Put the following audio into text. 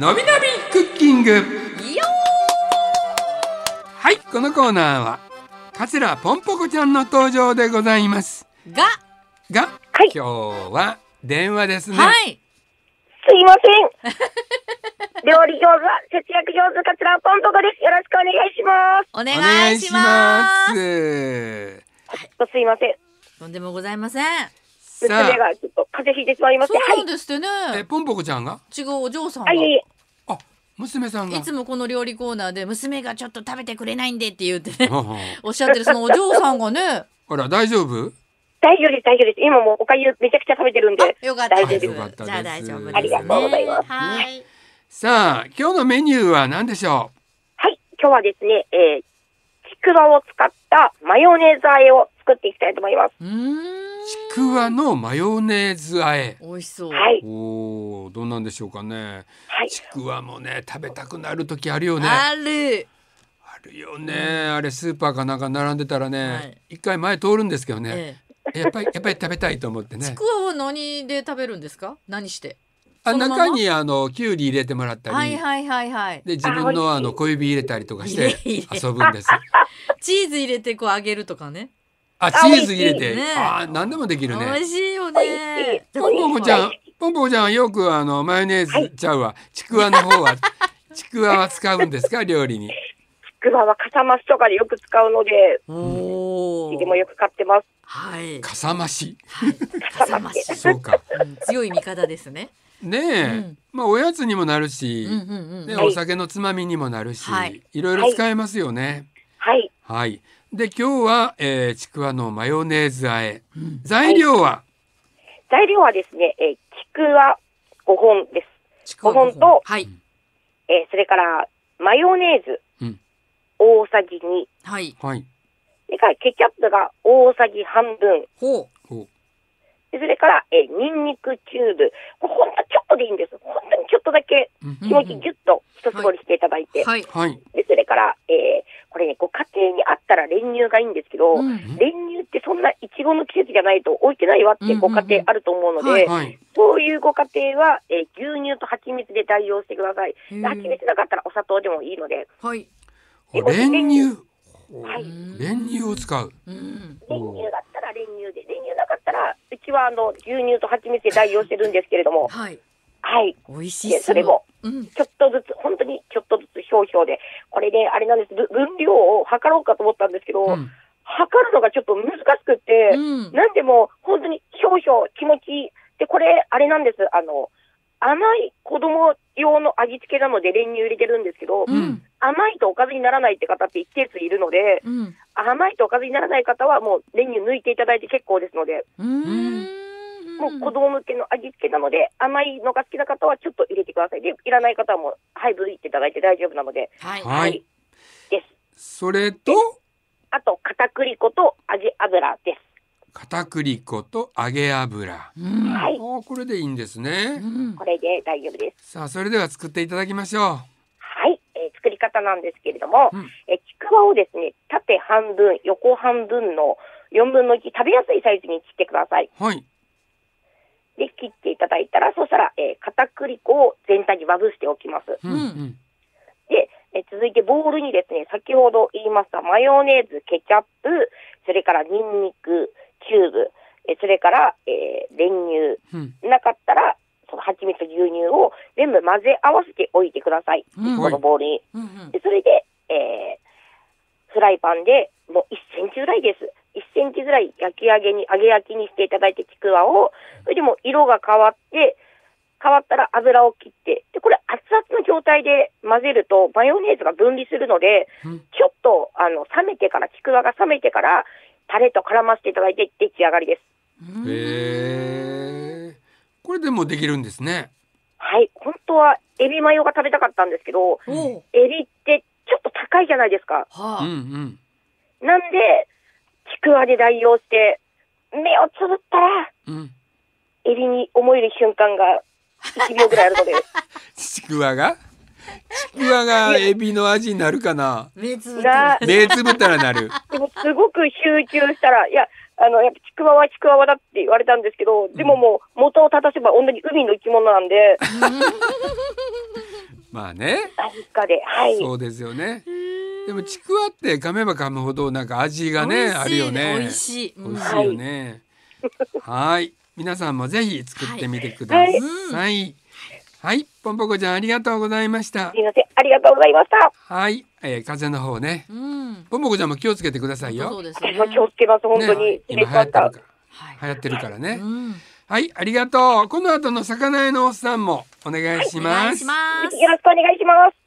のびのびクッキング。 よはい、このコーナーは桂ぽんぽこちゃんの登場でございますが、 が、 はい今日は電話ですね。 はい、 すいません。料理上手、節約上手、桂ぽんぽこです。よろしくお願いします。 おお願いします。 すいません。 とんでもございません。 さ娘がちょっと風邪ひいてしまいましそうて。はい。 なんですってね。 あ、ぽんぽこちゃんが、 違うお嬢さんがあ、いえいえ。 あ、娘さんがいつもこの料理コーナーで娘がちょっと食べてくれないんでって言ってねははおっしゃってるそのお嬢さんがねあら、大丈夫？ 大丈夫です、大丈夫です。今もうおかゆめちゃくちゃ食べてるんで。 よかったです。 大丈夫よかったですじゃあ大丈夫ですね。 ありがとうございますはい。 さあ、今日のメニューは何でしょはい。今日はですね、ちくわを使ったマヨネーズ和えを作っていきたいと思います。 う？ちくわのマヨネーズ和え。 美味しそう。 はい。 おお、どうなんでしょうかね。 はい。 ちくわもね、食べたくなる時あるよね。 ある。 あるよね。あれスーパーかなんか並んでたらはねい、 一回前通るんですけどね。 えやっぱり食べたいと思ってえ、 ねちく。わは何で食べるんですか？何して？ あ、 そのまま中にきゅうり入れてもらったり、 はいはいはいはい。 で自分の小指入れたりとかして入れ遊ぶんです。 チーズ入れてこう揚げるとかね。 あ、チーズ入れて、 ね何でもできる美ね。 味しいよ美味しいね。 ポンポコちゃん、ポンポコちゃんはよくマヨネーズちゃうわ、ちくわの方はちくわは使うんですか、料理に？ ちくわはかさ増しとかでよく使うので、 おお。 でもよく買ってます。 はい。 かさ増し。 かさ増し。 そうか。 強い味方ですね。 ねえ、 うんまあおやつにもなるし、 うんうんうん。 ね、 はいお酒のつまみにもなるし、 はいいろいろ使えますよね。 はい。 はい。で今日は、ちくわのマヨネーズ和え。材料は、 材料はですね、ちくわ5本です。 ちくわ 5本とはいそれからマヨネーズうん大さじ2、 はい。 はい。 それからケチャップが大さじ半分、 ほほでそれからニンニクチューブ、これほんとちょっとでいいんです。本当にちょっとだけう。うん気持ちギュッと一絞りしていただいて、 う。はい。 はい。 でそれから、これね、ご家庭にあったら練乳がいいんですけど、 うん練乳ってそんないちごの季節じゃないと置いてないわってご家庭あると思うので、 はい。 そういうご家庭は、牛乳と蜂蜜で代用してください。 へーで蜂蜜なかったらお砂糖でもいいので、 はい。 練乳。 はい。 練乳を使う。 うん。 練乳だったら練乳で、練乳なかったら、うちは牛乳と蜂蜜で代用してるんですけれども、 はい。 はい。 美味しそう。 でそれも、 うん。 ちょっとずつ、本当にちょっとずつ少々で、これね、あれなんです、分量を測ろうかと思ったんですけど、 うん測るのがちょっと難しくって、 うんなんでも本当に少々気持ちいい。で、これ、あれなんです、甘い子供用の味付けなので練乳入れてるんですけど、 うん。 甘いとおかずにならないって方って一定数いるので、 うん。 甘いとおかずにならない方はもう練乳抜いていただいて結構ですので、 うん。 もう子供向けの味付けなので、甘いのが好きな方はちょっと入れてください。で、いらない方はもう配分いっていただいて大丈夫なので、 はい。 はい。 です。 それとあと、片栗粉と揚げ油です。 片栗粉と揚げ油。 うん。 はい。 これでいいんですね。 うんこれで大丈夫です。 さあ、それでは作っていただきましょう。 はい。作り方なんですけれども、 うんちくわをですね、縦半分、横半分の4分の1、食べやすいサイズに切ってください。 はい。 で、切っていただいたら、そしたら、片栗粉を全体にまぶしておきます。 うんで、続いてボウルにですね、先ほど言いましたマヨネーズ、ケチャップ、それからニンニク、チューブ、それから、練乳、 うんなかったら、その蜂蜜、牛乳を全部混ぜ合わせておいてください。 うんこのボウルに。 うん。 でそれで、フライパンでもう1センチぐらいです。1センチぐらい揚げ焼きにしていただいてちくわを、それでも色が変わったら油を切って、で、これ熱々の状態で混ぜるとマヨネーズが分離するので、 うんちょっと冷めてから、ちくわが冷めてから、タレと絡ませていただいて出来上がりです。 へえ。これでもできるんですね。 はい。本当はエビマヨが食べたかったんですけど、 おう。 エビってちょっと高いじゃないですか。 はうんあ。 なんで、ちくわで代用して、目をつぶったら、 うん。 エビに思える瞬間が1秒ぐらいあるので、 ちくわがエビの味になるかな。 目つぶってな目つぶったらなる。 でもすごく集中したら、やっぱちくわはちくわだって言われたんですけど、でももう元を正せば同じ海の生き物なんで、 まあね、 味かで、はい。 そうですよね。でもちくわって噛めば噛むほどなんか味がねあるよね。 美味しい。 美味しいよね。はい、皆さんもぜひ作ってみてください。はい、ぽんぽこちゃんありがとうございました。 すいません、ありがとうございました。 はい、風邪の方ね、ぽんぽこちゃんも気をつけてくださいよ。 そうですね。 私も気をつけます、本当に。 今流行ってるからね。はい、ありがとう。この後の魚屋のおっさんもお願いします。 よろしくお願いします。